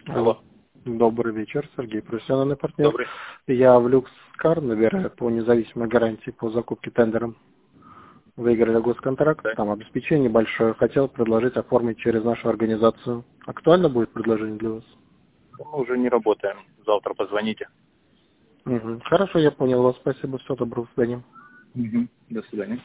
Алло. Добрый вечер, Сергей, профессиональный партнер. Добрый. Я в Люкскар набираю по независимой гарантии по закупке тендером. Выиграли госконтракт, Да. там обеспечение большое. Хотел предложить оформить через нашу организацию. Актуально будет предложение для вас? Мы уже не работаем. Завтра позвоните. Угу. Хорошо, я понял вас. Спасибо, всего доброго, до свидания. До свидания.